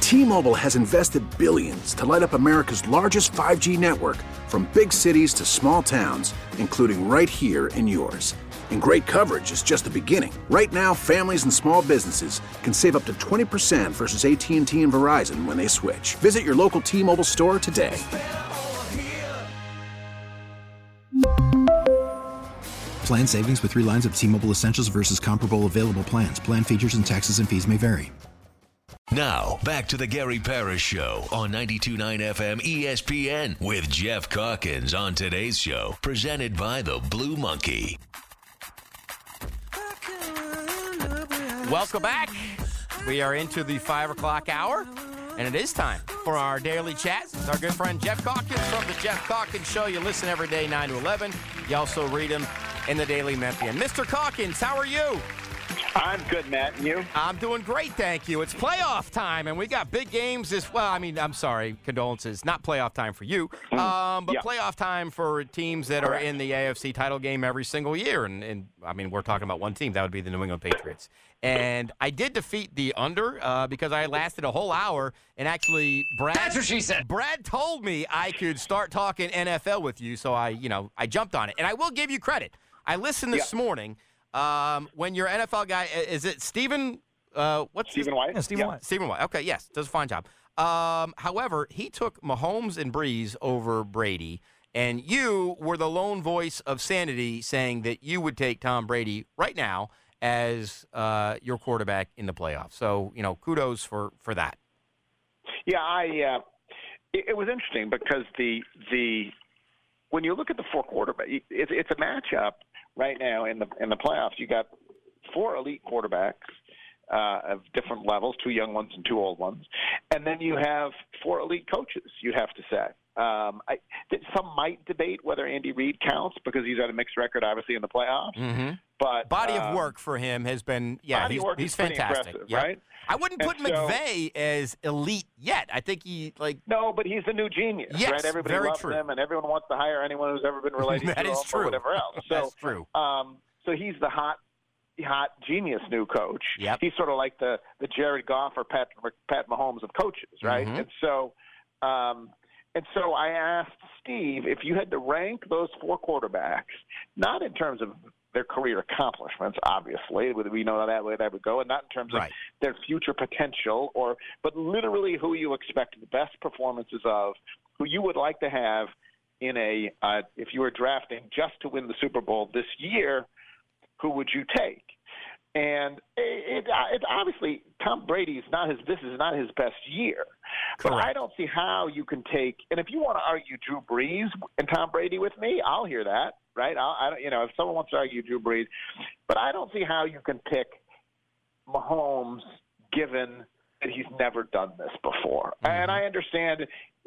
T-Mobile has invested billions to light up America's largest 5G network, from big cities to small towns, including right here in yours. And great coverage is just the beginning. Right now, families and small businesses can save up to 20% versus AT&T and Verizon when they switch. Visit your local T-Mobile store today. Plan savings with 3 lines of T-Mobile Essentials versus comparable available plans. Plan features and taxes and fees may vary. Now, back to the Gary Parrish Show on 92.9 FM ESPN with Jeff Calkins on today's show, presented by the Blue Monkey. Welcome back. We are into the 5 o'clock hour, and it is time for our daily chat. It's our good friend Jeff Calkins from the Jeff Calkins Show. You listen every day, 9 to 11. You also read him in the Daily Memphian. Mr. Calkins, how are you? I'm good, Matt. And you? I'm doing great, thank you. It's playoff time, and we got big games I'm sorry, condolences. Not playoff time for you, but playoff time for teams that are in the AFC title game every single year. And we're talking about one team. That would be the New England Patriots. And I did defeat the under because I lasted a whole hour, and actually, Brad. That's what she said. Brad told me I could start talking NFL with you, so I jumped on it. And I will give you credit. I listened this morning. When your NFL guy, is it Stephen? Stephen White? Yeah, Stephen White. Stephen White. Okay, yes, does a fine job. However, he took Mahomes and Breeze over Brady, and you were the lone voice of sanity saying that you would take Tom Brady right now as your quarterback in the playoffs. So, kudos for that. Yeah, it was interesting because the when you look at the 4 quarterbacks, it's a matchup. Right now in the playoffs, you got 4 elite quarterbacks of different levels, 2 young ones and 2 old ones, and then you have 4 elite coaches. You have to say. Some might debate whether Andy Reid counts because he's had a mixed record, obviously, in the playoffs. Mm-hmm. But body of work for him has been he's fantastic, right? I wouldn't put McVay as elite yet. I think no, but he's the new genius, yes, right? Everybody loves him, and everyone wants to hire anyone who's ever been related to him or whatever else. So, that's true. So he's the hot genius new coach. Yep. He's sort of like the Jared Goff or Pat Mahomes of coaches, right? Mm-hmm. And so I asked Steve if you had to rank those 4 quarterbacks, not in terms of their career accomplishments, obviously, we know that way that would go, and not in terms of their future potential, but literally who you expect the best performances of, who you would like to have in if you were drafting just to win the Super Bowl this year, who would you take? And it obviously Tom Brady's this is not his best year. Correct. But I don't see how you can take, and if you want to argue Drew Brees and Tom Brady with me, I'll hear that, right? If someone wants to argue Drew Brees, but I don't see how you can pick Mahomes given that he's never done this before. Mm-hmm. And I understand,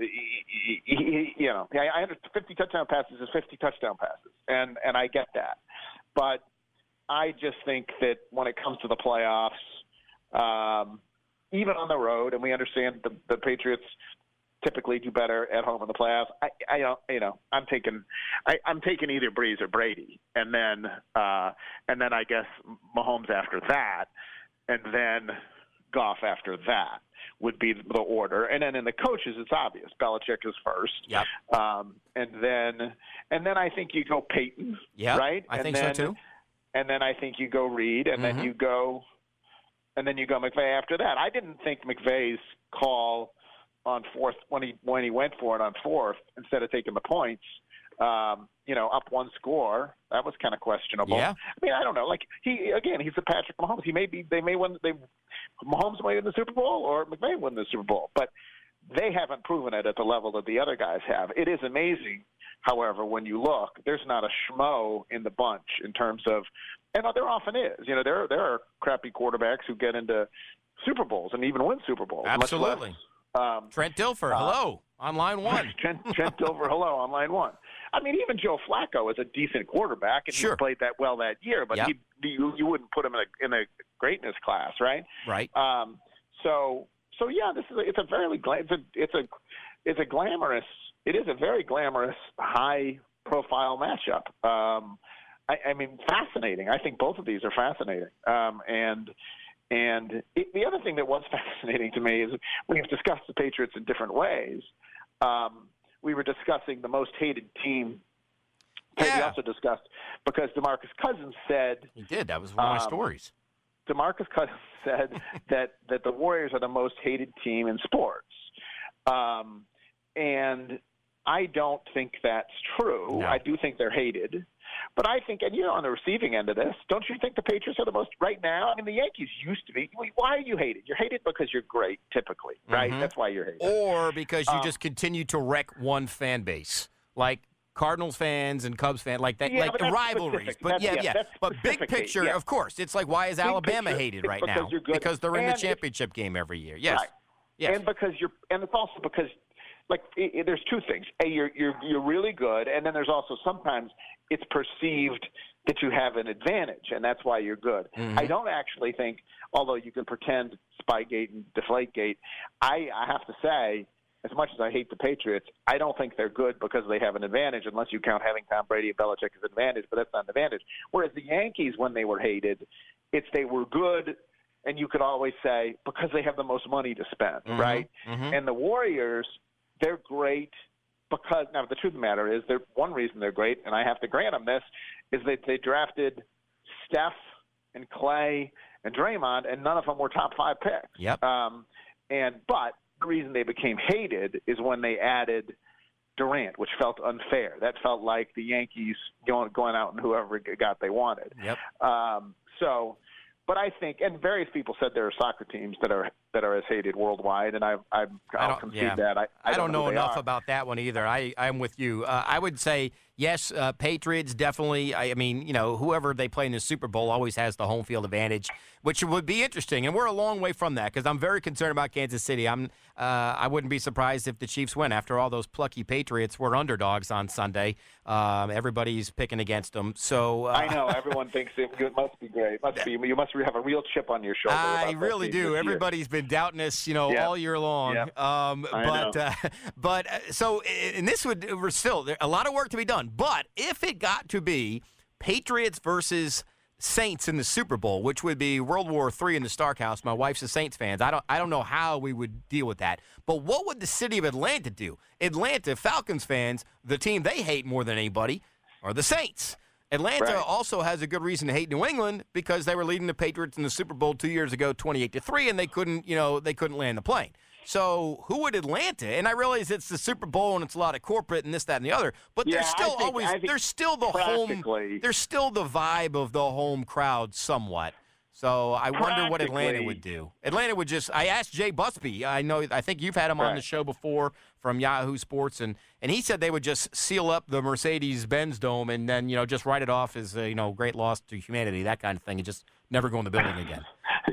I understand 50 touchdown passes is 50 touchdown passes, and I get that, but I just think that when it comes to the playoffs, even on the road, and we understand the Patriots typically do better at home in the playoffs. I'm taking either Breeze or Brady, and then I guess Mahomes after that, and then Goff after that would be the order. And then in the coaches, it's obvious Belichick is first. Yep. And then I think you go Peyton. Yeah. Right. I think so too. And then I think you go Reed, and then you go McVay after that. I didn't think McVay's call on fourth when he went for it on fourth instead of taking the points, up 1 score. That was kind of questionable. Yeah. I mean, I don't know. Like he's the Patrick Mahomes. Mahomes may win the Super Bowl or McVay win the Super Bowl, but they haven't proven it at the level that the other guys have. It is amazing. However, when you look, there's not a schmo in the bunch in terms of, and there often is. There are crappy quarterbacks who get into Super Bowls and even win Super Bowls. Absolutely. Trent Dilfer, hello, on line 1. Trent Dilfer, hello, on line 1. I mean, even Joe Flacco is a decent quarterback, and he played that well that year, but you wouldn't put him in a greatness class, right? Right. So yeah, it's a very glamorous, high-profile matchup. I mean, fascinating. I think both of these are fascinating. And the other thing that was fascinating to me is we've discussed the Patriots in different ways. We were discussing the most hated team. Yeah. We also discussed because DeMarcus Cousins said he did. That was one of my stories. DeMarcus Cousins said that the Warriors are the most hated team in sports, and I don't think that's true. No. I do think they're hated. But I think, and you're on the receiving end of this, don't you think the Patriots are the most right now? I mean, the Yankees used to be. Why are you hated? You're hated because you're great, typically, right? Mm-hmm. That's why you're hated. Or because you just continue to wreck one fan base, like Cardinals fans and Cubs fans, like that, Yeah, like but the that's rivalries. specific. But That's But big specific, picture, yeah. of course, it's like why is Big Alabama picture, hated it's right because now? you're good. Because they're in the And championship game every year. Yes. Right. Yes. And it's also because, like, there's two things. A, you're really good, and then there's also sometimes it's perceived that you have an advantage, and that's why you're good. Mm-hmm. I don't actually think, although you can pretend Spygate and Deflategate, I have to say, as much as I hate the Patriots, I don't think they're good because they have an advantage, unless you count having Tom Brady and Belichick as an advantage, but that's not an advantage. Whereas the Yankees, when they were hated, they were good, and you could always say, because they have the most money to spend, right? Mm-hmm. And the Warriors, they're great because, now the truth of the matter is, one reason they're great, and I have to grant them this, is that they drafted Steph and Clay and Draymond, and none of them were top 5 picks. Yep. But the reason they became hated is when they added Durant, which felt unfair. That felt like the Yankees going out and whoever got they wanted. Yep. But I think, and various people said there are soccer teams that are as hated worldwide, and I'll concede that. I don't know enough about that one either. I'm with you. I would say yes, Patriots definitely. I mean, whoever they play in the Super Bowl always has the home field advantage, which would be interesting. And we're a long way from that because I'm very concerned about Kansas City. I wouldn't be surprised if the Chiefs win. After all, those plucky Patriots were underdogs on Sunday. Everybody's picking against them. So I know everyone thinks it must be great. You must have a real chip on your shoulder. I really do. Everybody's been doubting us, all year long. Yep. So, and this we're still a lot of work to be done. But if it got to be Patriots versus Saints in the Super Bowl, which would be World War III in the Stark House. My wife's a Saints fan. I don't know how we would deal with that. But what would the city of Atlanta do? Atlanta Falcons fans, the team they hate more than anybody, are the Saints. Atlanta also has a good reason to hate New England because they were leading the Patriots in the Super Bowl 2 years ago, 28-3, and they couldn't land the plane. So who would Atlanta? And I realize it's the Super Bowl and it's a lot of corporate and this, that, and the other. But there's still there's still the home. There's still the vibe of the home crowd somewhat. So I wonder what Atlanta would do. Atlanta would I asked Jay Busby. I think you've had him on the show before from Yahoo Sports, and he said they would just seal up the Mercedes-Benz Dome and then just write it off as great loss to humanity, that kind of thing, and just never go in the building again.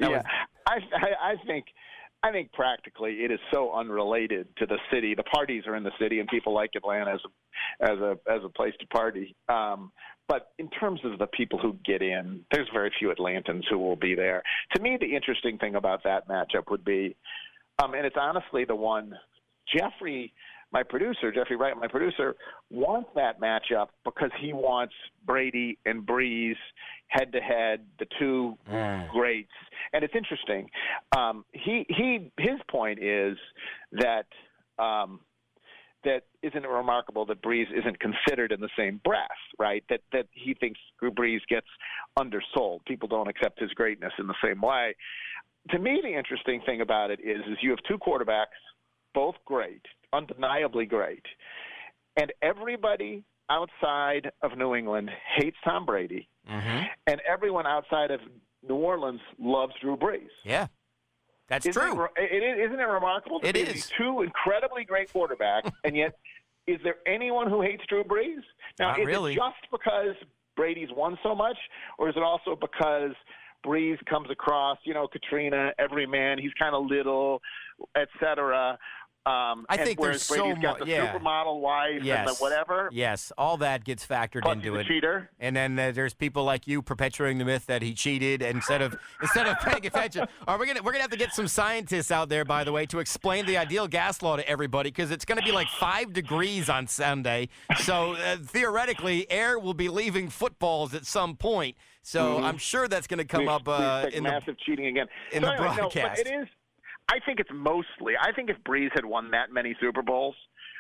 I think practically it is so unrelated to the city. The parties are in the city, and people like Atlanta as a place to party. But in terms of the people who get in, there's very few Atlantans who will be there. To me, the interesting thing about that matchup would be, and it's honestly the one Jeffrey Wright, my producer, wants that matchup because he wants Brady and Breeze head-to-head, the two greats. And it's interesting. His point is that that isn't it remarkable that Breeze isn't considered in the same breath, right? That he thinks Breeze gets undersold. People don't accept his greatness in the same way. To me, the interesting thing about it is you have two quarterbacks, both great, undeniably great, and everybody outside of New England hates Tom Brady, and everyone outside of New Orleans loves Drew Brees. Yeah, that's true. Isn't it remarkable? It is. These two incredibly great quarterbacks, and yet is there anyone who hates Drew Brees? Now, Not is really. it just because Brady's won so much, or is it also because Breeze comes across, Katrina, every man, he's kind of little, et cetera. I think there's so Brady's got the supermodel wife and the whatever. Yes, all that gets factored into it. Cheater. And then there's people like you perpetuating the myth that he cheated instead of paying attention. We're gonna have to get some scientists out there, by the way, to explain the ideal gas law to everybody because it's going to be like 5 degrees on Sunday. So theoretically, air will be leaving footballs at some point. So I'm sure that's going to come up in massive cheating again. In the broadcast. No, but it is. I think it's mostly. I think if Brees had won that many Super Bowls,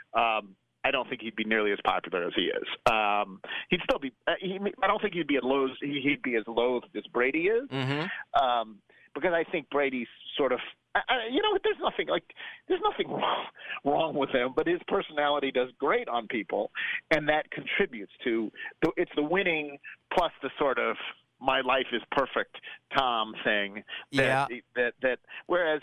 I don't think he'd be nearly as popular as he is. He'd still be. I don't think he'd be as loathed as Brady is. Because I think Brady's sort of. There's nothing wrong with him, but his personality does great on people, and that contributes to. It's the winning plus the sort of my life is perfect Tom thing. That whereas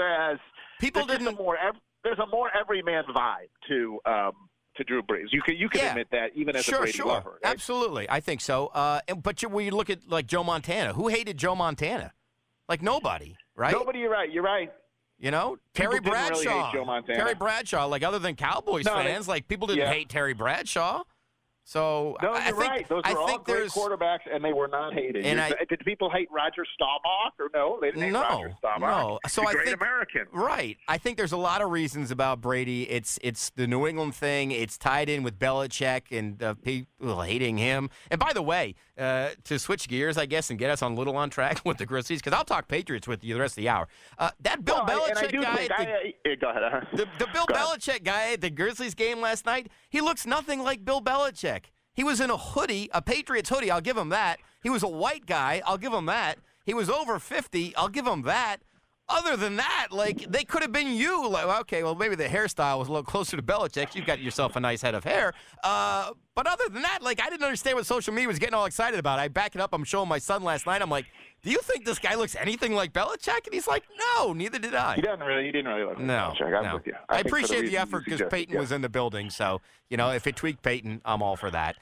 people didn't. There's a more everyman vibe to Drew Brees. You can admit that even as a Brady lover. Right? Absolutely, I think so. But when you look at like Joe Montana, who hated Joe Montana? Like nobody, right? Nobody. You're right. You know, Terry Bradshaw. Really hate Joe Montana. Terry Bradshaw, like other than Cowboys fans, like people didn't hate Terry Bradshaw. So no, you're right. Those were all great quarterbacks, and they were not hated. Did people hate Roger Staubach or no? They didn't hate Roger Staubach. No, so I think American. Right. I think there's a lot of reasons about Brady. It's the New England thing. It's tied in with Belichick and people hating him. And by the way, to switch gears, I guess, and get us a little on track with the Grizzlies, because I'll talk Patriots with you the rest of the hour. That Bill Belichick guy. Go ahead. The Bill Belichick guy at the Grizzlies game last night, he looks nothing like Bill Belichick. He was in a hoodie, a Patriots hoodie. I'll give him that. He was a white guy. I'll give him that. He was over 50. I'll give him that. Other than that, like, they could have been you. Like, okay, well, maybe the hairstyle was a little closer to Belichick. You've got yourself a nice head of hair. But other than that, like, I didn't understand what social media was getting all excited about. I back it up. I'm showing my son last night. I'm like, do you think this guy looks anything like Belichick? And he's like, no, neither did I. He didn't really look like Belichick. I'm with you. I appreciate the effort because Peyton was in the building. So, if it tweaked Peyton, I'm all for that.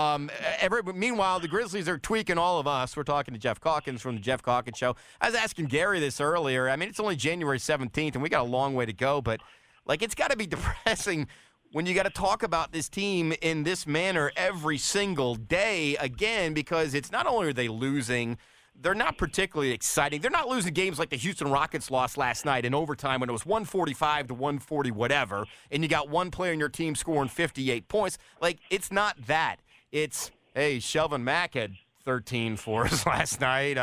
Meanwhile, the Grizzlies are tweaking all of us. We're talking to Jeff Calkins from the Jeff Calkins Show. I was asking Gary this earlier. I mean, it's only January 17th, and we got a long way to go. But, like, it's got to be depressing when you got to talk about this team in this manner every single day again, because it's not only are they losing, they're not particularly exciting. They're not losing games like the Houston Rockets lost last night in overtime when it was 145 to 140 whatever, and you got one player in your team scoring 58 points. Like, it's not that. It's, hey, Shelvin Mack had 13 for us last night.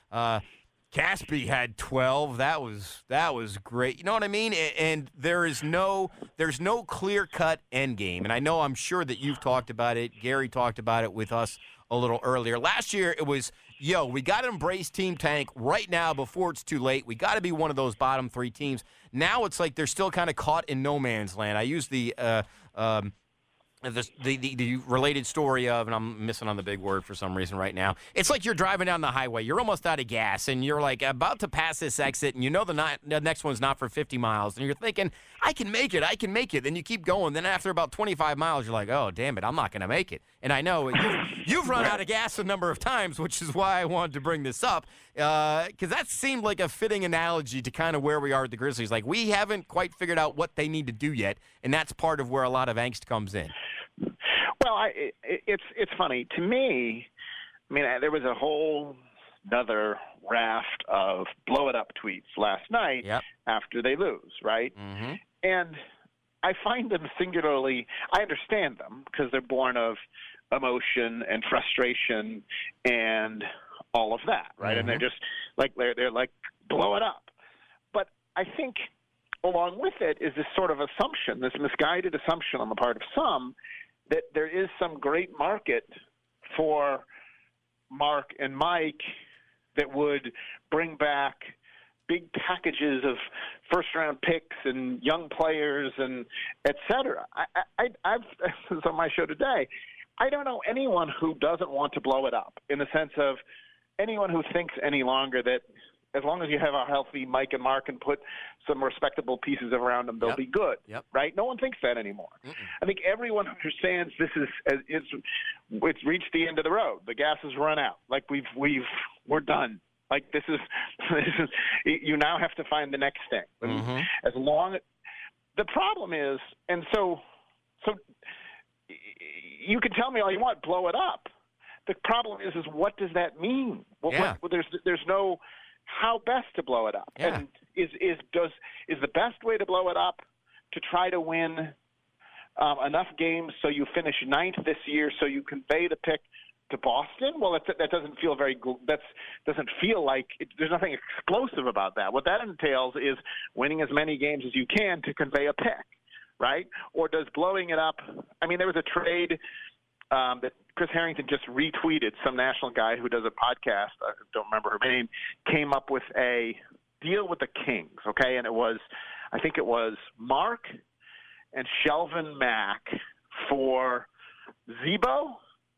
Caspi had 12. That was great. You know what I mean? And there's no clear-cut end game. And I'm sure that you've talked about it. Gary talked about it with us a little earlier. Last year it was, we got to embrace Team Tank right now before it's too late. We got to be one of those bottom three teams. Now it's like they're still kind of caught in no man's land. I use the related story of, and I'm missing on the big word for some reason right now. It's like you're driving down the highway. You're almost out of gas, and you're like about to pass this exit, and the next one's not for 50 miles. And you're thinking, I can make it. Then you keep going. Then after about 25 miles, you're like, oh, damn it, I'm not going to make it. And I know you've run out of gas a number of times, which is why I wanted to bring this up, because that seemed like a fitting analogy to kind of where we are with the Grizzlies. Like, we haven't quite figured out what they need to do yet, and that's part of where a lot of angst comes in. Well, it's funny to me. I mean, there was a whole another raft of blow it up tweets last night after they lose, right? Mm-hmm. And I find them singularly. I understand them because they're born of emotion and frustration and all of that, right? Mm-hmm. And they're just like they're like blow it up. But I think along with it is this sort of assumption, this misguided assumption on the part of some, that there is some great market for Mark and Mike that would bring back big packages of first-round picks and young players and et cetera. I've this is on my show today. I don't know anyone who doesn't want to blow it up, in the sense of anyone who thinks any longer that as long as you have a healthy Mike and Mark and put some respectable pieces around them, they'll be good, right? No one thinks that anymore. Mm-mm. I think everyone understands this it's reached the end of the road. The gas has run out. Like we're done. Like this is you now have to find the next thing. Mm-hmm. The problem is, and so you can tell me all you want, blow it up. The problem is what does that mean? There's no how best to blow it up. And is the best way to blow it up to try to win enough games so you finish ninth this year so you convey the pick to Boston? Well, that doesn't feel very good. Doesn't feel like there's nothing explosive about that. What that entails is winning as many games as you can to convey a pick, right? Or does blowing it up? I mean, there was a trade that Chris Harrington just retweeted. Some national guy who does a podcast, I don't remember her name, came up with a deal with the Kings, okay? And I think it was Mark and Shelvin Mack for Zebo,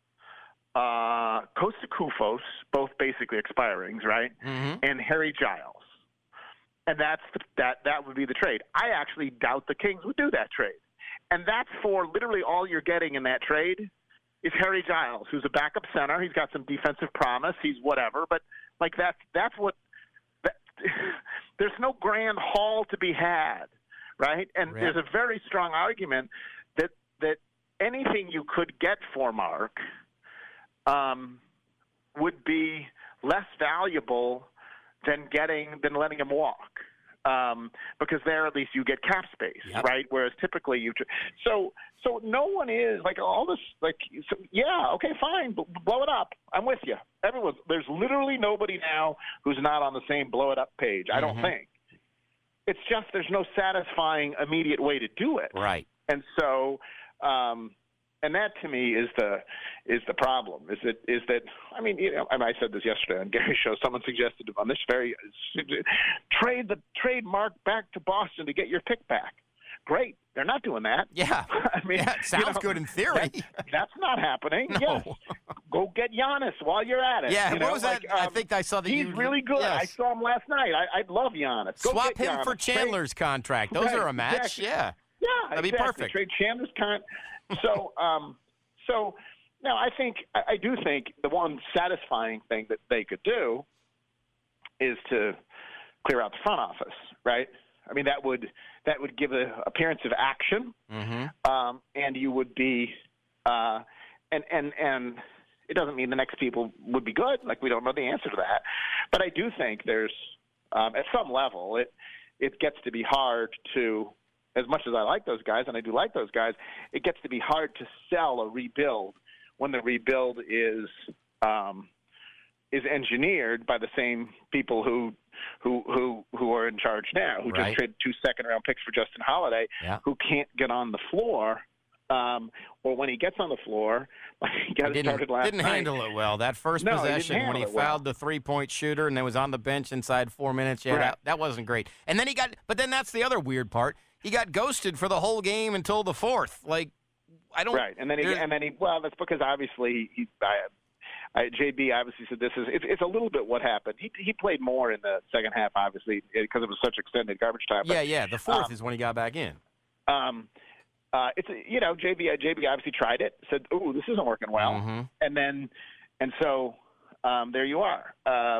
Costa Koufos, both basically expirings, right? Mm-hmm. And Harry Giles. And that would be the trade. I actually doubt the Kings would do that trade. And that's for literally all you're getting in that trade is Harry Giles, who's a backup center. He's got some defensive promise. He's whatever. But, like, that's what – there's no grand haul to be had, right? And there's a very strong argument that anything you could get for Mark would be less valuable than letting him walk, because there at least you get cap space, right? Whereas typically so no one is like all this okay, fine, blow it up. I'm with you. There's literally nobody now who's not on the same blow it up page. I don't think. It's just there's no satisfying immediate way to do it, right? And so. And that to me is the problem. Is that I mean, I said this yesterday on Gary's show. Someone suggested on this trade Mark back to Boston to get your pick back. Great, they're not doing that. Yeah, I mean, it sounds good in theory. That's not happening. No. Yes. Go get Giannis while you're at it. Yeah, what was that? I think I saw that he's really good. Yes. I saw him last night. I love Giannis. Swap him for Chandler's contract. Those are a match. Exactly. Yeah, that'd be perfect. Trade Chandler's contract. So now I do think the one satisfying thing that they could do is to clear out the front office, right? I mean, that would give an appearance of action, and you would be, and it doesn't mean the next people would be good. Like, we don't know the answer to that, but I do think there's at some level it gets to be hard to. As much as I like those guys, and I do like those guys, it gets to be hard to sell a rebuild when the rebuild is engineered by the same people who are in charge now, who just traded 2 second-round picks for Justin Holiday, who can't get on the floor, or when he gets on the floor, he got started last night. Didn't handle it well. That first possession when he fouled the three-point shooter and then was on the bench inside 4 minutes, that wasn't great. And then but then that's the other weird part. He got ghosted for the whole game until the fourth. Like, I don't. Right, and then he. Well, that's because obviously JB obviously said it's a little bit what happened. He played more in the second half, obviously, because it was such extended garbage time. But, the fourth is when he got back in. It's JB obviously tried it, said, "Ooh, this isn't working well," and so there you are.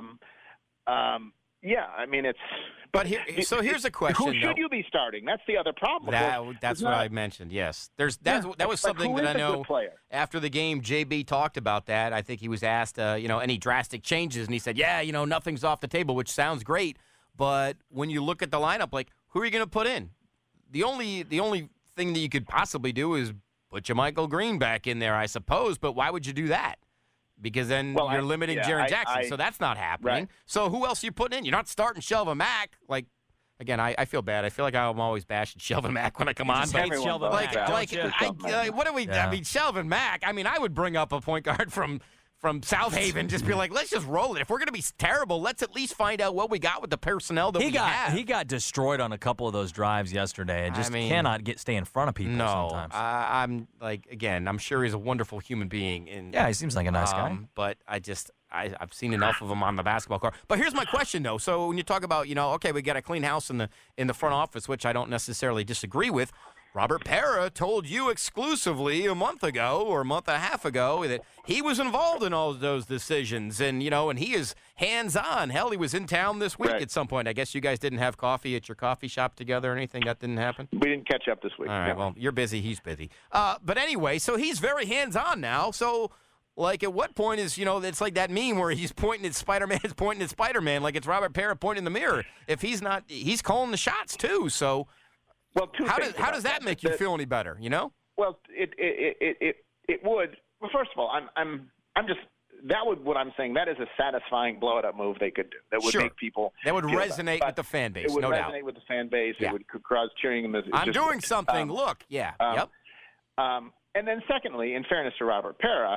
I mean it's. But here's a question. Who should you be starting? That's the other problem. That's what I mentioned. Yes, that was something that I know. After the game, JB talked about that. I think he was asked, any drastic changes, and he said, nothing's off the table, which sounds great. But when you look at the lineup, like, who are you going to put in? The only thing that you could possibly do is put JaMychal Green back in there, I suppose. But why would you do that? Because then you're limiting Jaren Jackson, so that's not happening. Right. So who else are you putting in? You're not starting Shelvin Mack. Like, again, I feel bad. I feel like I'm always bashing Shelvin Mack when I come on. But what do we? Yeah. I mean, Shelvin Mack. I mean, I would bring up a point guard from South Haven, just be like, let's just roll it. If we're going to be terrible, let's at least find out what we got with the personnel that we have. He got destroyed on a couple of those drives yesterday and just cannot stay in front of people sometimes. I'm like, again, I'm sure he's a wonderful human being. And, he seems like a nice guy. But I've seen enough of him on the basketball court. But here's my question, though. So when you talk about, we got a clean house in the front office, which I don't necessarily disagree with, Robert Pera told you exclusively a month ago or a month and a half ago that he was involved in all of those decisions, and he is hands-on. Hell, he was in town this week at some point. I guess you guys didn't have coffee at your coffee shop together or anything? That didn't happen? We didn't catch up this week. All right, well, you're busy. He's busy. But anyway, so he's very hands-on now. So, like, at what point is, it's like that meme where he's pointing at Spider-Man, like it's Robert Pera pointing in the mirror. If he's not, he's calling the shots too, so... Well, how does that make you feel any better? Well, it would. Well, first of all, I'm what I'm saying, that is a satisfying blow-it-up move they could do. That would make people that would resonate with the fan base, no doubt. It would resonate doubt. with the fan base. Yeah. It would cause cheering them. I'm doing something. Look. Yeah. Yep. And then secondly, in fairness to Robert Pera,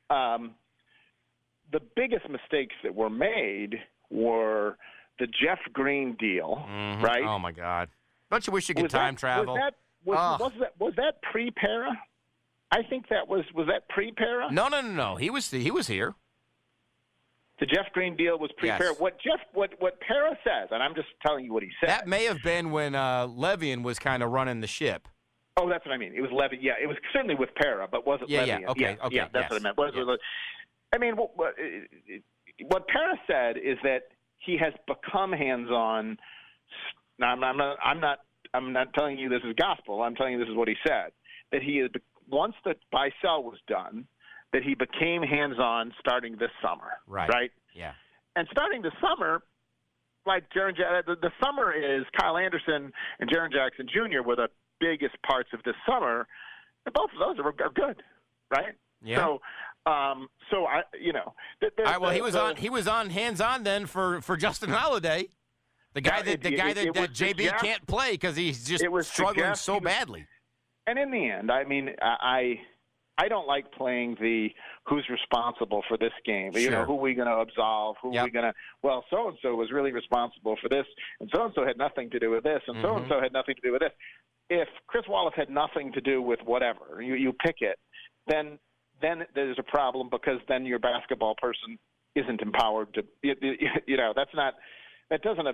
the biggest mistakes that were made were the Jeff Green deal, right? Oh, my God. Don't you wish you could time travel? Was that pre-Pera? I think that was that pre-Pera? No. He was here. The Jeff Green deal was pre-Pera. Yes. What Pera says, and I'm just telling you what he said. That may have been when Levian was kind of running the ship. Oh, that's what I mean. It was Levian. Yeah, it was certainly with Pera, but wasn't Levian. Yeah, okay. Yeah, that's what I meant. I mean, what Pera said is that he has become hands-on. Now, I'm not telling you this is gospel. I'm telling you this is what he said. That he is, once the buy-sell was done, that he became hands-on starting this summer. Right? Yeah. And starting this summer, like the summer is Kyle Anderson and Jaren Jackson Jr. were the biggest parts of this summer, and both of those are good, right? Yeah. So I, all right, well, he was on hands-on then for Justin Holiday, the guy that JB can't play because he's just struggling so badly. And in the end, I mean, I don't like playing the who's responsible for this game. Sure. You know, who are we going to absolve? Who are we going to – well, so-and-so was really responsible for this, and so-and-so had nothing to do with this, and so-and-so had nothing to do with this. If Chris Wallace had nothing to do with whatever, you pick it, then there's a problem because then your basketball person isn't empowered to – that's not –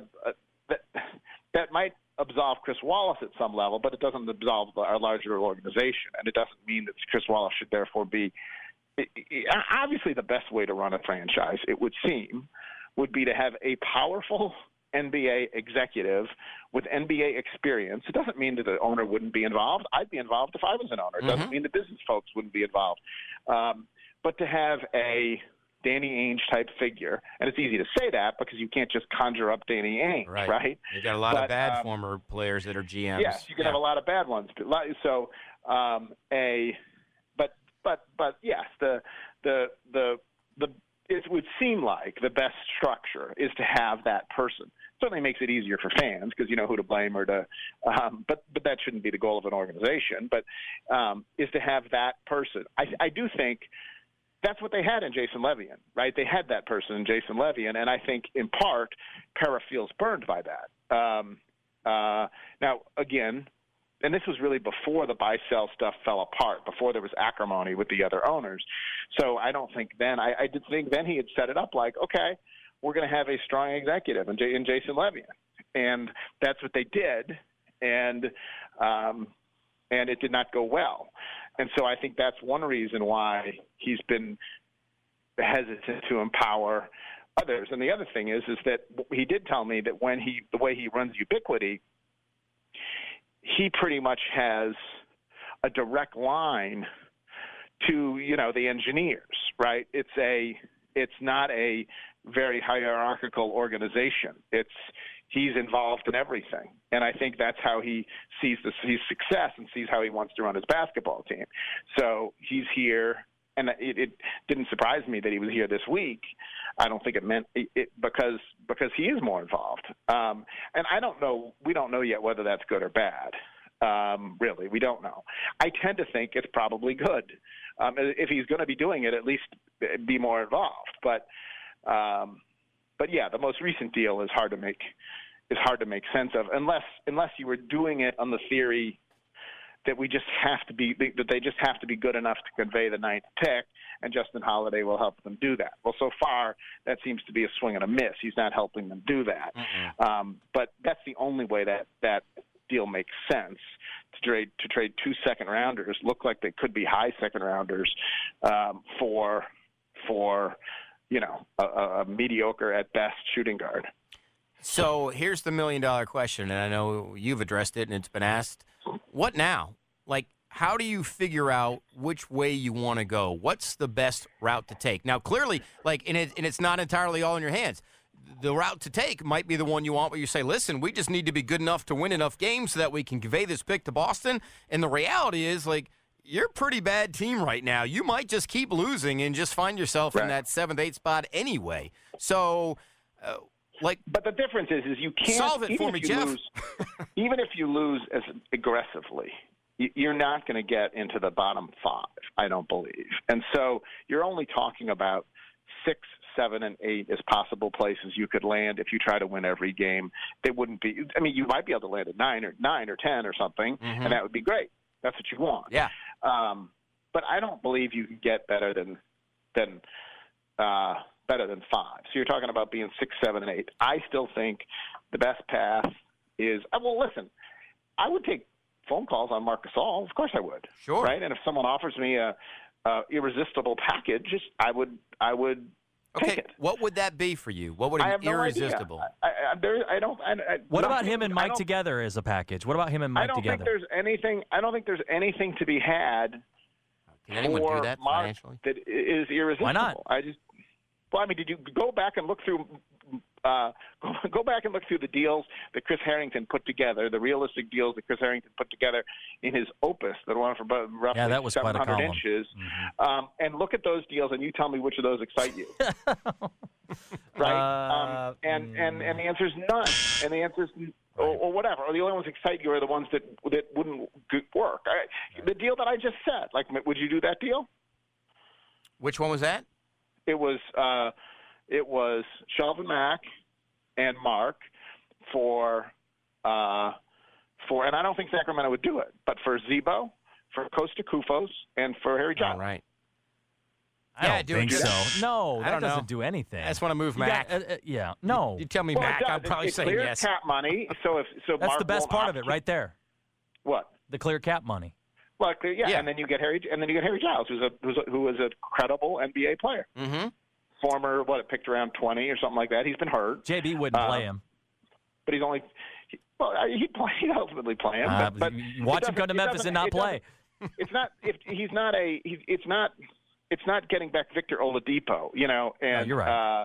that might – absolve Chris Wallace at some level, but it doesn't absolve our larger organization, and it doesn't mean that Chris Wallace should therefore be obviously the best way to run a franchise, it would seem, would be to have a powerful NBA executive with NBA experience. It doesn't mean that the owner wouldn't be involved. I'd be involved if I was an owner. It doesn't mean the business folks wouldn't be involved. But to have a Danny Ainge type figure, and it's easy to say that because you can't just conjure up Danny Ainge, right? You got a lot of bad former players that are GMs. Yes, you can have a lot of bad ones. So, but yes, it would seem like the best structure is to have that person. Certainly makes it easier for fans because you know who to blame or to, but that shouldn't be the goal of an organization. But is to have that person. I do think. That's what they had in Jason Levian, right? They had that person in Jason Levian, and I think in part, Pera feels burned by that. Now, again, and this was really before the buy-sell stuff fell apart, before there was acrimony with the other owners. So I don't think then – I did think then he had set it up like, okay, we're going to have a strong executive in Jason Levian. And that's what they did, and it did not go well. And so I think that's one reason why he's been hesitant to empower others. And the other thing is that he did tell me that the way he runs Ubiquity, he pretty much has a direct line to, the engineers, right? It's not a very hierarchical organization. He's involved in everything. And I think that's how he sees his success and sees how he wants to run his basketball team. So he's here, and it didn't surprise me that he was here this week. I don't think it meant it because he is more involved. And I don't know. We don't know yet whether that's good or bad. Really, we don't know. I tend to think it's probably good. If he's going to be doing it, at least be more involved. But yeah, the most recent deal is hard to make sense of unless you were doing it on the theory that they just have to be good enough to convey the ninth pick, and Justin Holiday will help them do that. Well, so far that seems to be a swing and a miss. He's not helping them do that. But that's the only way that deal makes sense to trade 2 second-rounders. Look like they could be high second-rounders for a mediocre at best shooting guard. So here's the $1 million question, and I know you've addressed it and it's been asked. What now? Like, how do you figure out which way you want to go? What's the best route to take? Now, clearly, and it's not entirely all in your hands. The route to take might be the one you want where you say, listen, we just need to be good enough to win enough games so that we can convey this pick to Boston. And the reality is, you're a pretty bad team right now. You might just keep losing and just find yourself in that 7th, 8th spot anyway. So, but the difference is you can't solve it for me, Jeff. Even if you lose as aggressively, you're not going to get into the bottom 5, I don't believe. And so you're only talking about 6, 7, and 8 as possible places you could land if you try to win every game. They wouldn't be. I mean, you might be able to land at 9 or 10 or something, and that would be great. That's what you want. Yeah. But I don't believe you can get better than 5. So you're talking about being 6, 7, and 8. I still think the best path is. Well, listen, I would take phone calls on Marc Gasol. Of course, I would. Sure. Right. And if someone offers me a irresistible package, I would. Okay, what would that be for you? What would be irresistible? What about him and Mike together as a package? What about him and Mike together? I don't think there's anything to be had. Can anyone do that Mark financially? That is irresistible. Why not? Did you go back and look through? Go back and look through the deals that Chris Harrington put together, the realistic deals that Chris Harrington put together in his opus, that one for roughly that was 700 inches, and look at those deals, and you tell me which of those excite you. Right? And the answer is none. And the answer is or whatever. Or the only ones that excite you are the ones that wouldn't work. The deal that I just said, like, would you do that deal? Which one was that? It was Shelvin Mack and Mark for and I don't think Sacramento would do it, but for Zebo, for Costa Koufos, and for Harry Giles. All right. I don't think so. No, that doesn't do anything. I just want to move Mac. No. You tell me Mac, I'm probably saying yes. Cap money. So that's Mark the best part of it, right there. What? The clear cap money. Well, yeah, and then you get Harry Giles, who was a credible NBA player. Mm-hmm. Former, picked around 20 or something like that. He's been hurt. JB wouldn't play him. But he's only he'd ultimately play him. But watch him come to Memphis and not play. It's not it's not getting back Victor Oladipo, and you're right.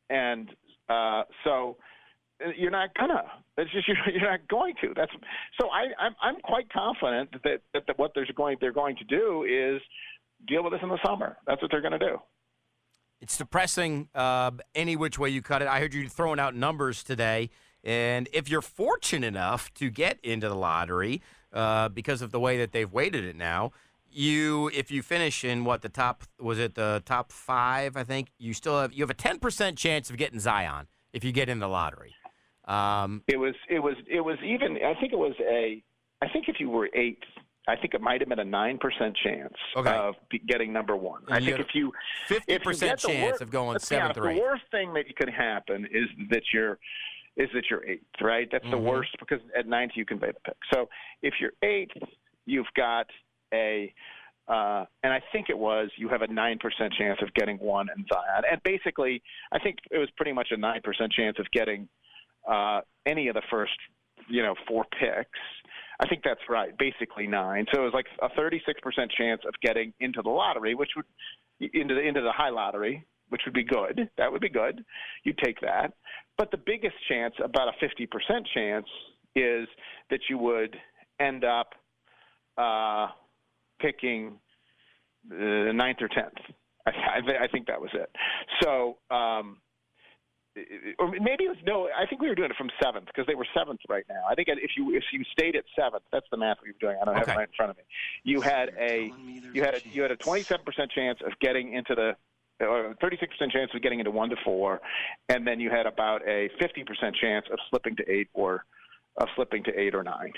So you're not gonna. It's just you're not going to. I'm quite confident that what they're going to do is deal with this in the summer. That's what they're going to do. It's depressing any which way you cut it. I heard you throwing out numbers today, and if you're fortunate enough to get into the lottery because of the way that they've weighted it now, if you finish in the top 5, I think you have a 10% chance of getting Zion if you get in the lottery. It was even. I think if you were 8th. I think it might have been a 9% chance of getting number 1. And I think if you 50% chance of going 7th or 8th. The worst thing that could happen is that you're 8th, right? That's the worst, because at 9th you convey the pick. So if you're 8th, you've got and I think you have a 9% chance of getting 1 in Zion. And basically, I think it was pretty much a 9% chance of getting any of the first 4 picks. I think that's right, basically 9. So it was like a 36% chance of getting into the lottery, which would into the high lottery, which would be good. That would be good. You take that. But the biggest chance, about a 50% chance, is that you would end up picking 9th or 10th. I think that was it. So. Or maybe it was I think we were doing it from 7th, because they were 7th right now. I think if you stayed at 7th, that's the math we were doing. I don't have it right in front of me. You had a 27% chance of getting into the, or 36% chance of getting into 1 to 4, and then you had about a 50% chance of slipping to 8 or 9.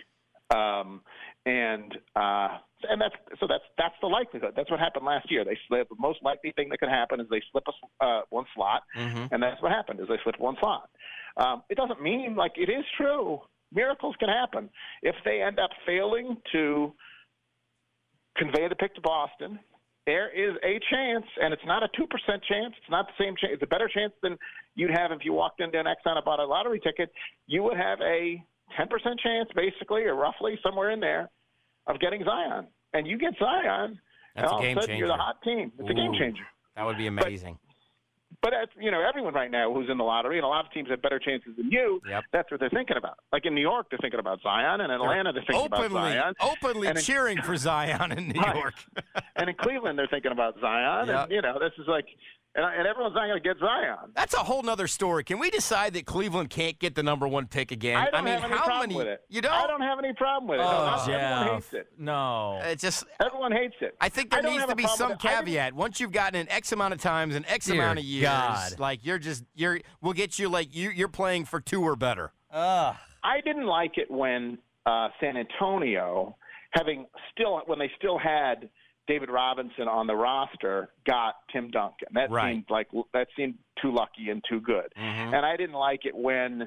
And that's the likelihood. That's what happened last year. The most likely thing that could happen is they slip one slot, and that's what happened. Is they slipped 1 slot. It doesn't mean, like, it is true. Miracles can happen if they end up failing to convey the pick to Boston. There is a chance, and it's not a 2% chance. It's not the same chance. It's a better chance than you'd have if you walked into an Exxon and bought a lottery ticket. You would have a 10% chance, basically, or roughly somewhere in there, of getting Zion. And you get Zion, that's and all a game of a sudden changer. You're the hot team. It's a game changer. That would be amazing. But that's, everyone right now who's in the lottery, and a lot of teams have better chances than you. Yep. That's what they're thinking about. Like in New York, they're thinking about Zion, and in Atlanta, they're thinking about Zion. Openly cheering for Zion in New York. And in Cleveland, they're thinking about Zion. Yep. And, this is like – and everyone's not going to get Zion. That's a whole nother story. Can we decide that Cleveland can't get the number 1 pick again? I don't have any problem with it. You don't? I don't have any problem with it. Oh, Everyone hates it. No. Everyone hates it. I think there needs to be some caveat. Once you've gotten an X amount of times and X amount of years, like we'll get you like you're playing for 2 or better. I didn't like it when San Antonio, when they still had David Robinson on the roster, got Tim Duncan. That seemed too lucky and too good. Mm-hmm. And I didn't like it when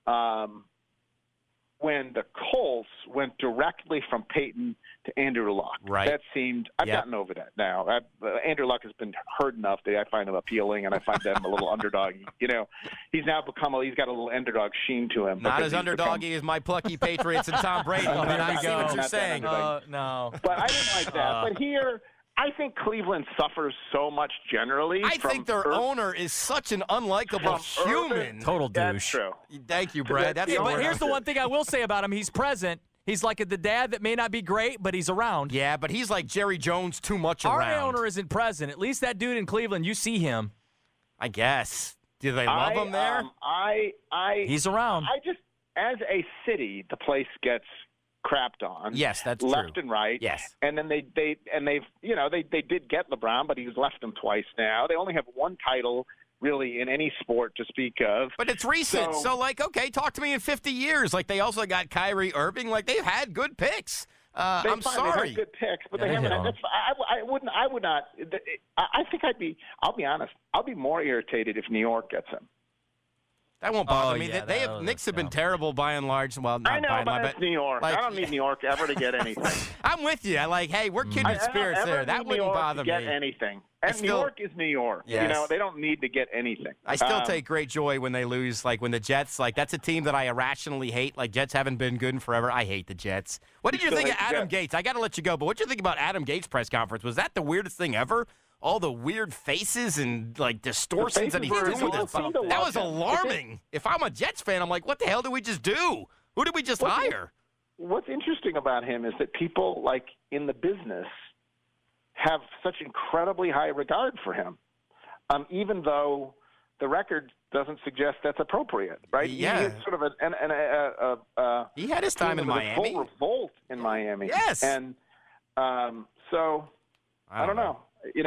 the Colts went directly from Peyton to Andrew Luck. Right. That seemed – I've gotten over that now. Andrew Luck has been hurt enough that I find him appealing, and I find him a little underdog. He's now he's got a little underdog sheen to him. Not as underdoggy as my plucky Patriots and Tom Brady. I see what you're saying. No. But I didn't like that. But here – I think Cleveland suffers so much generally. I think their owner is such an unlikable human. Total douche. That's true. Thank you, Brad. But here's the one thing I will say about him. He's present. He's like the dad that may not be great, but he's around. Yeah, but he's like Jerry Jones, too much around. Our owner isn't present. At least that dude in Cleveland, you see him. I guess. Do they love him there? He's around. As a city, the place gets crapped on. Yes, that's left true. and right. Yes. And then they did get LeBron, but he's left them twice now. They only have 1 title really in any sport to speak of. But it's recent. So okay, talk to me in 50 years. Like, they also got Kyrie Irving. Like, they've had good picks. I'm sorry. They have good picks, but they haven't. I would not. I think I'll be honest. I'll be more irritated if New York gets him. That won't bother me. Knicks have been terrible by and large. Well, not I know, by and large, but it's New York. I don't need New York ever to get anything. I'm with you. Hey, we're kindred spirits there. That wouldn't bother me. Get anything. And New York is New York. Yes. They don't need to get anything. I still take great joy when they lose. Like when the Jets, that's a team that I irrationally hate. Like, Jets haven't been good in forever. I hate the Jets. What did you think of Adam Gates? I got to let you go, but what did you think about Adam Gates' press conference? Was that the weirdest thing ever? All the weird faces and distortions that he's doing with his phone. That was alarming. If I'm a Jets fan, I'm like, what the hell did we just do? Who did we just hire? What's interesting about him is that people in the business have such incredibly high regard for him, even though the record doesn't suggest that's appropriate, right? Yeah. He's sort of he had his time in Miami. Full revolt in Miami. Yes. And so I don't know.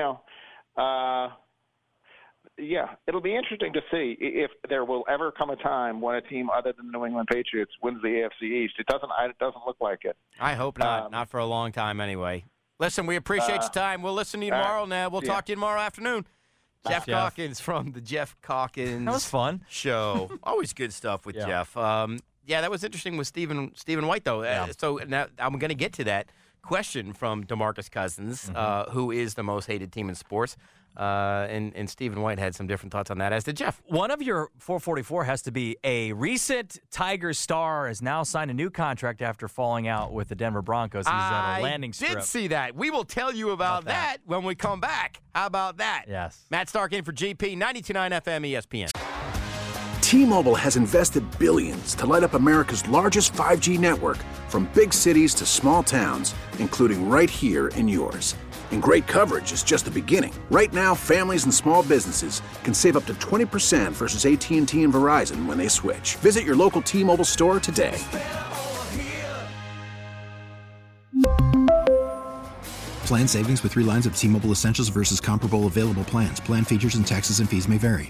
It'll be interesting to see if there will ever come a time when a team other than the New England Patriots wins the AFC East. It doesn't look like it. I hope not. Not for a long time anyway. Listen, we appreciate your time. We'll listen to you tomorrow now. We'll talk to you tomorrow afternoon. Jeff Calkins from the Jeff Calkins That was fun. Show. Always good stuff with Jeff. That was interesting with Stephen White, though. So now I'm going to get to that question from DeMarcus Cousins, who is the most hated team in sports. And Stephen White had some different thoughts on that, as did Jeff. One of your 444 has to be a recent Tigers star has now signed a new contract after falling out with the Denver Broncos. He's at a landing strip. I did see that. We will tell you about that when we come back. How about that? Yes. Matt Stark in for GP, 92.9 FM ESPN. T-Mobile has invested billions to light up America's largest 5G network, from big cities to small towns, including right here in yours. And great coverage is just the beginning. Right now, families and small businesses can save up to 20% versus AT&T and Verizon when they switch. Visit your local T-Mobile store today. Plan savings with 3 lines of T-Mobile Essentials versus comparable available plans. Plan features and taxes and fees may vary.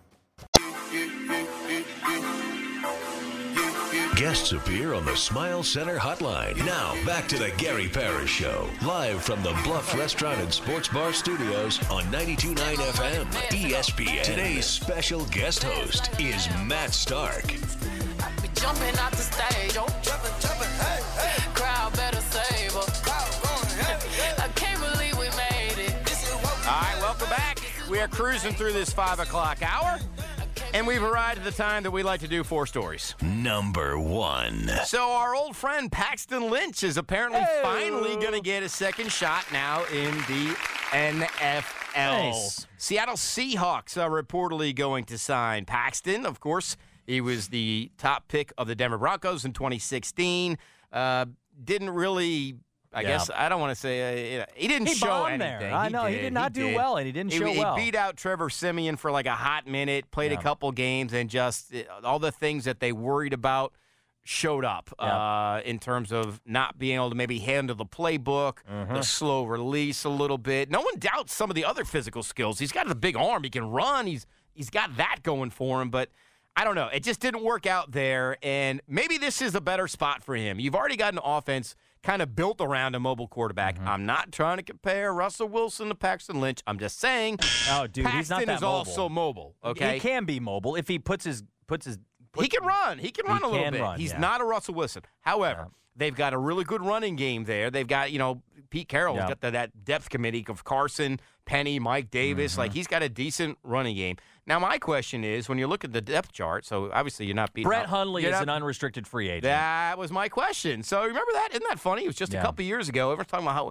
Guests appear on the Smile Center hotline. Now, back to the Gary Parrish Show. Live from the Bluff Restaurant and Sports Bar Studios on 92.9 FM ESPN. Today's special guest host is Matt Stark. Jumping out the stage, crowd better save us. I can't believe we made it. All right, welcome back. We are cruising through this 5 o'clock hour. And we've arrived at the time that we like to do 4 stories. Number 1. So our old friend Paxton Lynch is apparently finally going to get a second shot now in the NFL. Nice. Seattle Seahawks are reportedly going to sign Paxton. Of course, he was the top pick of the Denver Broncos in 2016. Didn't really... I guess I don't want to say he didn't show anything. There. I know he did not do well, and he didn't show well. He beat out Trevor Siemian for like a hot minute, played a couple games, and just all the things that they worried about showed up in terms of not being able to maybe handle the playbook, the slow release a little bit. No one doubts some of the other physical skills. He's got a big arm. He can run. He's got that going for him, but I don't know. It just didn't work out there, and maybe this is a better spot for him. You've already got an offense kind of built around a mobile quarterback. I'm not trying to compare Russell Wilson to Paxton Lynch. I'm just saying Paxton he's not that is mobile. Also mobile. Okay, he can be mobile if he puts his. He can run. He can run a little bit. He's not a Russell Wilson. However, they've got a really good running game there. They've got, Pete Carroll's got that depth committee of Carson, Penny, Mike Davis. Like, he's got a decent running game. Now, my question is, when you look at the depth chart, so obviously you're not beating Brett Hundley is an unrestricted free agent. That was my question. So remember that? Isn't that funny? It was just a couple years ago. Everyone's talking about how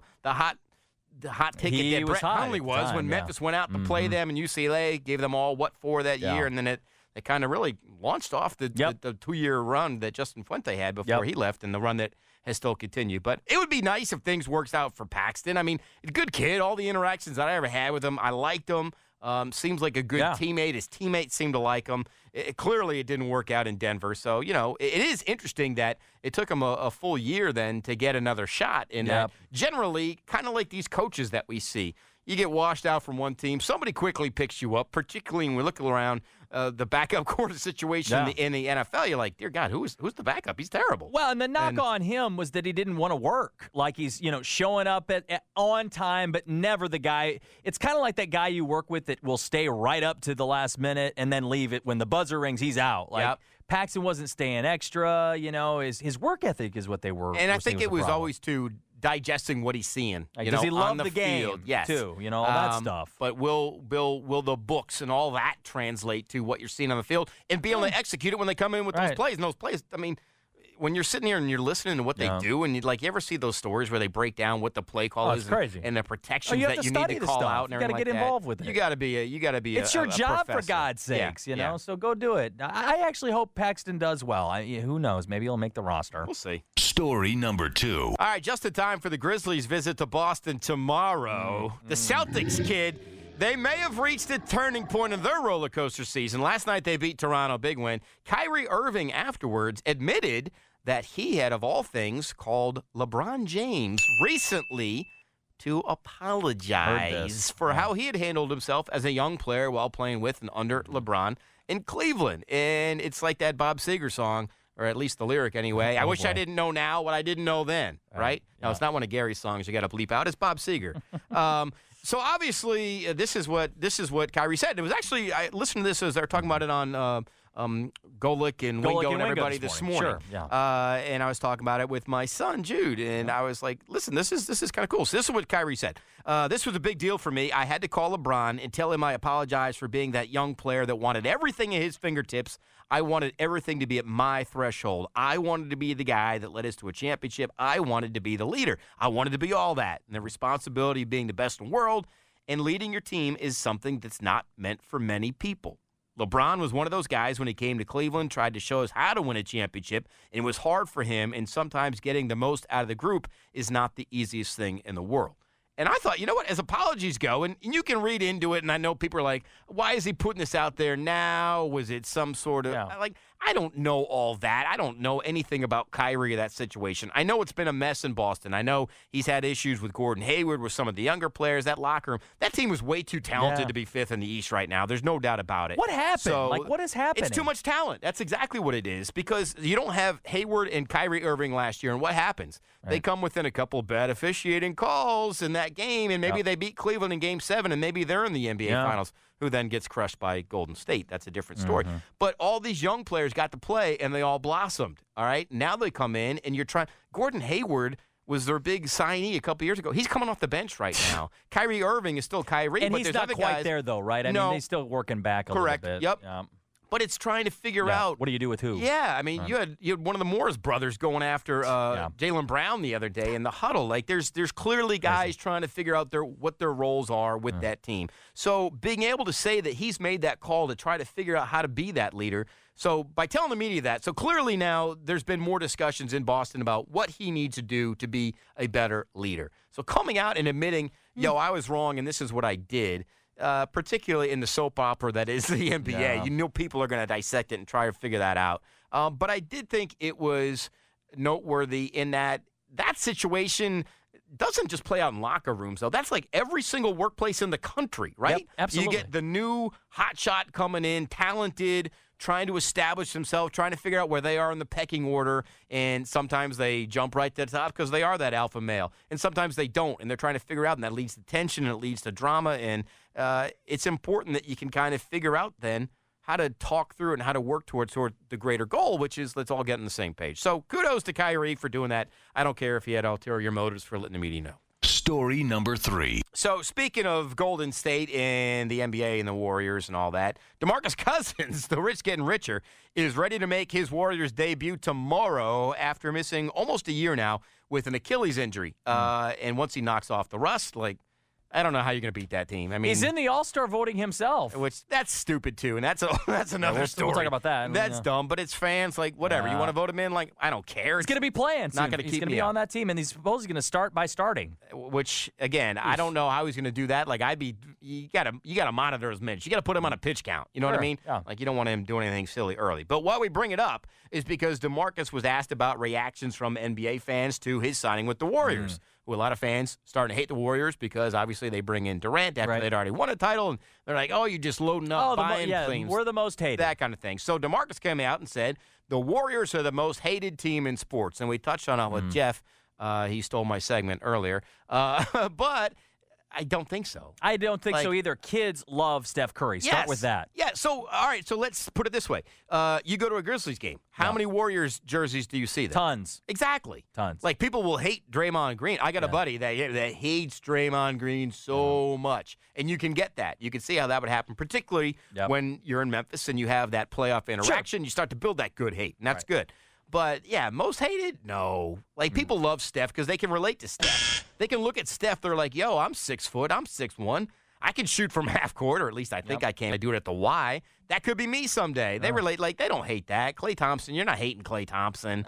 the hot ticket that Brett Hundley was when Memphis went out to play them, and UCLA gave them all for that year, and then it kind of really launched off the 2-year run that Justin Fuente had before he left, and the run that has still continued. But it would be nice if things worked out for Paxton. I mean, good kid. All the interactions that I ever had with him, I liked him. Seems like a good teammate. His teammates seem to like him. Clearly, it didn't work out in Denver. So, it is interesting that it took him a full year then to get another shot. And generally, kind of like these coaches that we see, you get washed out from one team, somebody quickly picks you up, particularly when we look around the backup quarter situation in the NFL. You're like, dear God, who's the backup? He's terrible. Well, and the knock on him was that he didn't want to work. Like he's, showing up on time, but never the guy. It's kind of like that guy you work with that will stay right up to the last minute and then leave it when the buzzer rings. He's out. Like Paxton wasn't staying extra. His work ethic is what they were. And I think it was always too digesting what he's seeing. Does he love on the game field? Yes. Too? All that stuff. But will the books and all that translate to what you're seeing on the field and be able to execute it when they come in with those plays? And those plays, I mean, when you're sitting here and you're listening to what they do, and you ever see those stories where they break down what the play call is and the protections that you need to call out and everything like that. You got to get involved with it. You got to be. It's your job, for God's sakes. So go do it. I actually hope Paxton does well. Who knows? Maybe he'll make the roster. We'll see. Story number 2. All right, just in time for the Grizzlies' visit to Boston tomorrow. The Celtics, kid, they may have reached a turning point in their roller coaster season. Last night they beat Toronto, big win. Kyrie Irving afterwards admitted that he had, of all things, called LeBron James recently to apologize for how he had handled himself as a young player while playing with and under LeBron in Cleveland. And it's like that Bob Seger song, or at least the lyric anyway. I wish I didn't know now what I didn't know then, right? Now, it's not one of Gary's songs you got to bleep out. It's Bob Seger. So obviously, this is what Kyrie said. It was actually, I listened to this as they were talking about it on Golick and Wingo and everybody this morning. Sure, and I was talking about it with my son, Jude, and I was like, listen, this is kind of cool. So this is what Kyrie said. This was a big deal for me. I had to call LeBron and tell him I apologize for being that young player that wanted everything at his fingertips. I wanted everything to be at my threshold. I wanted to be the guy that led us to a championship. I wanted to be the leader. I wanted to be all that. And the responsibility of being the best in the world and leading your team is something that's not meant for many people. LeBron was one of those guys when he came to Cleveland, tried to show us how to win a championship, and it was hard for him, and sometimes getting the most out of the group is not the easiest thing in the world. And I thought, you know what, as apologies go, and you can read into it, and I know people are like, why is he putting this out there now? Was it some sort of, I don't know all that. I don't know anything about Kyrie or that situation. I know it's been a mess in Boston. I know he's had issues with Gordon Hayward, with some of the younger players, that locker room. That team was way too talented to be fifth in the East right now. There's no doubt about it. What happened? So, what is happening? It's too much talent. That's exactly what it is, because you don't have Hayward and Kyrie Irving last year, and what happens? Right. They come within a couple of bad officiating calls in that game, and maybe they beat Cleveland in Game 7, and maybe they're in the NBA Finals, who then gets crushed by Golden State. That's a different story. But all these young players got to play, and they all blossomed, all right? Now they come in, and you're trying – Gordon Hayward was their big signee a couple years ago. He's coming off the bench right now. Kyrie Irving is still Kyrie. And but he's there's not other quite guys, there, though, right? I mean, they're still working back a little bit. Yep. but it's trying to figure out what do you do with who. Yeah, I mean, you had one of the Morris brothers going after Jaylen Brown the other day in the huddle. Like, there's clearly guys trying to figure out what their roles are with that team. So being able to say that he's made that call to try to figure out how to be that leader. So by telling the media that, so clearly now there's been more discussions in Boston about what he needs to do to be a better leader. So coming out and admitting, I was wrong and this is what I did. Particularly in the soap opera that is the NBA. Yeah. You know people are going to dissect it and try to figure that out. But I did think it was noteworthy in that situation doesn't just play out in locker rooms, though. That's like every single workplace in the country, right? Yep, absolutely. You get the new hotshot coming in, talented, trying to establish themselves, trying to figure out where they are in the pecking order, and sometimes they jump right to the top because they are that alpha male, and sometimes they don't, and they're trying to figure out, and that leads to tension, and it leads to drama, and it's important that you can kind of figure out then how to talk through and how to work towards the greater goal, which is let's all get on the same page. So kudos to Kyrie for doing that. I don't care if he had ulterior motives for letting the media know. Story number 3. So speaking of Golden State and the NBA and the Warriors and all that, DeMarcus Cousins, the rich getting richer, is ready to make his Warriors debut tomorrow after missing almost a year now with an Achilles injury. And once he knocks off the rust, I don't know how you're going to beat that team. I mean, he's in the All-Star voting himself. Which, that's stupid, too, and that's another story. We'll talk about that. That's dumb, but it's fans, whatever. You want to vote him in? I don't care. He's going to be playing. Not going to keep me He's going to be on that team, and he's supposedly going to start by starting. Which, again, I don't know how he's going to do that. You got to monitor his minutes. You got to put him on a pitch count. You know what I mean? Yeah. You don't want him doing anything silly early. But why we bring it up is because DeMarcus was asked about reactions from NBA fans to his signing with the Warriors. Who a lot of fans starting to hate the Warriors because obviously they bring in Durant after they'd already won a title, and they're like, you're just loading up, buying things. We're the most hated. That kind of thing. So DeMarcus came out and said, the Warriors are the most hated team in sports. And we touched on it with Jeff. He stole my segment earlier. But I don't think so. I don't think so either. Kids love Steph Curry. Start with that. Yeah, so, all right, so let's put it this way. You go to a Grizzlies game. How many Warriors jerseys do you see there? Tons. Exactly. Tons. People will hate Draymond Green. I got a buddy that hates Draymond Green so much. And you can get that. You can see how that would happen, particularly when you're in Memphis and you have that playoff interaction. Sure. You start to build that good hate, and that's good. But, yeah, most hated? No. People love Steph because they can relate to Steph. They can look at Steph. They're like, I'm 6 foot. I'm 6'1". I can shoot from half court, or at least I think I can. I do it at the Y. That could be me someday. They relate. They don't hate that. Klay Thompson, you're not hating Klay Thompson.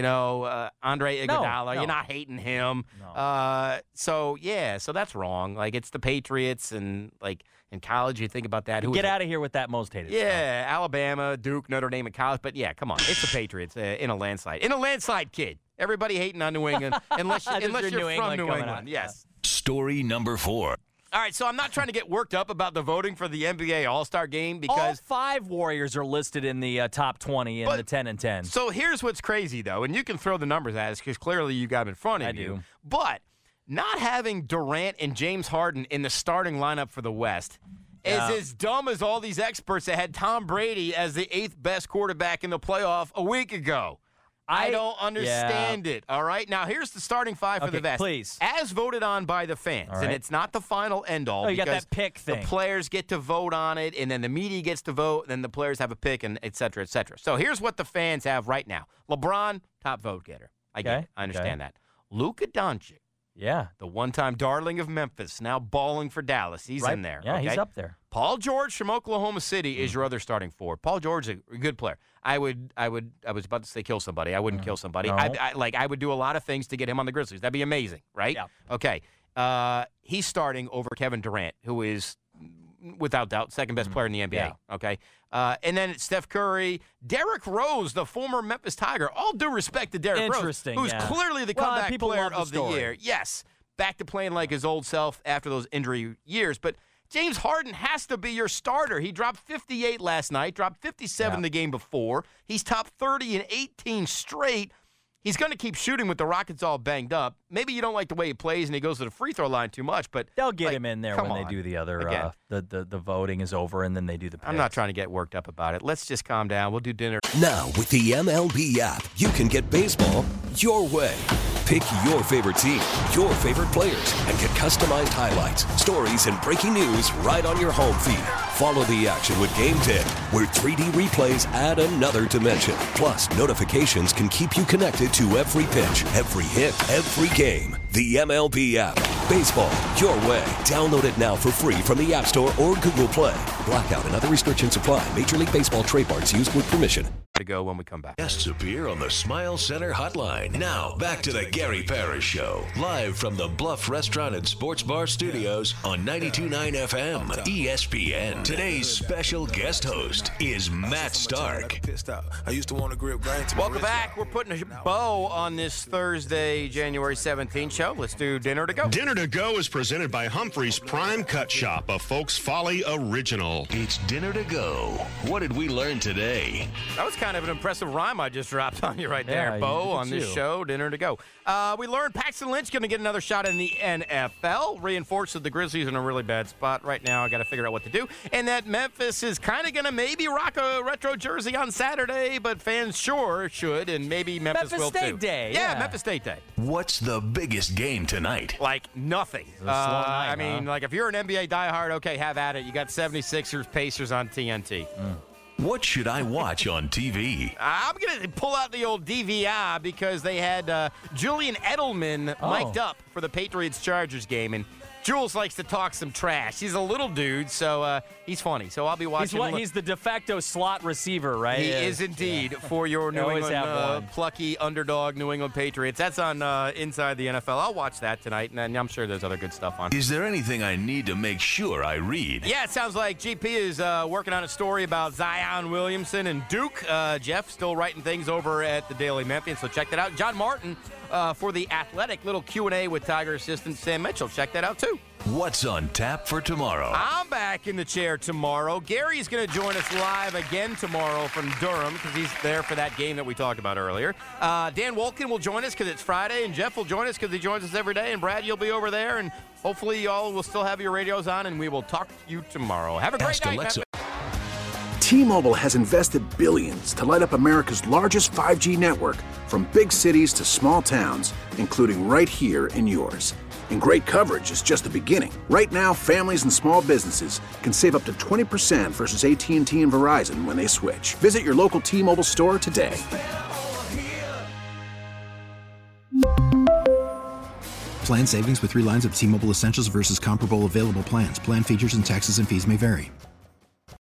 No. Andre Iguodala, you're not hating him. No. So that's wrong. It's the Patriots, and in college, you think about that. Get out of here with that most hated. Yeah, stuff. Alabama, Duke, Notre Dame, and college. But yeah, come on, it's the Patriots in a landslide. In a landslide, kid. Everybody hating on New England, unless you're from New England. Yes. Story number 4. All right, so I'm not trying to get worked up about the voting for the NBA All-Star Game because all 5 Warriors are listed in the top 20 in the 10 and 10. So here's what's crazy, though, and you can throw the numbers at us because clearly you got them in front of you. But not having Durant and James Harden in the starting lineup for the West is as dumb as all these experts that had Tom Brady as the 8th best quarterback in the playoff a week ago. I don't understand it, all right? Now, here's the starting 5 for the West. Please. As voted on by the fans, and it's not the final end-all. You got that pick thing. The players get to vote on it, and then the media gets to vote, and then the players have a pick, and et cetera, et cetera. So here's what the fans have right now. LeBron, top vote getter. I get it. I understand that. Luka Doncic. Yeah. The one-time darling of Memphis, now balling for Dallas. He's in there. Yeah, he's up there. Paul George from Oklahoma City is your other starting forward. Paul George is a good player. I was about to say kill somebody. I wouldn't kill somebody. No. I would do a lot of things to get him on the Grizzlies. That'd be amazing, right? Yeah. Okay. He's starting over Kevin Durant, who is, without doubt, second best player in the NBA. Yeah. Okay. And then it's Steph Curry, Derrick Rose, the former Memphis Tiger. All due respect to Derrick Rose, who's clearly the comeback player of the year. Yes. Back to playing like his old self after those injury years. But James Harden has to be your starter. He dropped 58 last night, dropped 57 the game before. He's top 30 in 18 straight. He's going to keep shooting with the Rockets all banged up. Maybe you don't like the way he plays and he goes to the free throw line too much, but they'll get him in there when they do the other. The voting is over and then they do the picks. I'm not trying to get worked up about it. Let's just calm down. We'll do dinner. Now with the MLB app, you can get baseball your way. Pick your favorite team, your favorite players, and get customized highlights, stories, and breaking news right on your home feed. Follow the action with Game Day, where 3D replays add another dimension. Plus, notifications can keep you connected to every pitch, every hit, every game. The MLB app. Baseball, your way. Download it now for free from the App Store or Google Play. Blackout and other restrictions apply. Major League Baseball trademarks used with permission. To go when we come back. Guests appear on the Smile Center hotline. Now, back to the Gary Parrish Show. Live from the Bluff Restaurant and Sports Bar Studios on 92.9 FM, ESPN. Today's special guest host is Matt Stark. Welcome back. We're putting a bow on this Thursday, January 17th show. Let's do Dinner to Go. Dinner to Go is presented by Humphrey's Prime Cut Shop, a Folks Folly original. It's Dinner to Go. What did we learn today? That was kind of an impressive rhyme I just dropped on you right there. Bo on this show, Dinner to Go. We learned Paxton Lynch going to get another shot in the NFL. Reinforced that the Grizzlies are in a really bad spot right now. I got to figure out what to do. And that Memphis is kind of going to maybe rock a retro jersey on Saturday, but fans sure should, and maybe Memphis will too. Memphis State Day. Yeah, Memphis State Day. What's the biggest game tonight? Like nothing. I mean, like if you're an NBA diehard, okay, have at it. You got 76ers, Pacers on TNT. What should I watch on TV? I'm going to pull out the old DVR because they had Julian Edelman mic'd up for the Patriots-Chargers game, and Jules likes to talk some trash. He's a little dude, so he's funny. So I'll be watching. He's the de facto slot receiver, right? He is indeed for your New England plucky underdog New England Patriots. That's on Inside the NFL. I'll watch that tonight, and I'm sure there's other good stuff on. Is there anything I need to make sure I read? Yeah, it sounds like GP is working on a story about Zion Williamson and Duke. Jeff still writing things over at the Daily Memphian, so check that out. John Martin for The Athletic, little Q&A with Tiger assistant Sam Mitchell. Check that out, too. What's on tap for tomorrow? I'm back in the chair tomorrow. Gary's going to join us live again tomorrow from Durham because he's there for that game that we talked about earlier. Dan Wolkin will join us because it's Friday, and Jeff will join us because he joins us every day, and Brad, you'll be over there, and hopefully y'all will still have your radios on, and we will talk to you tomorrow. Have a great night. Alexa. T-Mobile has invested billions to light up America's largest 5G network, from big cities to small towns, including right here in yours. And great coverage is just the beginning. Right now, families and small businesses can save up to 20% versus AT&T and Verizon when they switch. Visit your local T-Mobile store today. Plan savings with 3 lines of T-Mobile Essentials versus comparable available plans. Plan features and taxes and fees may vary.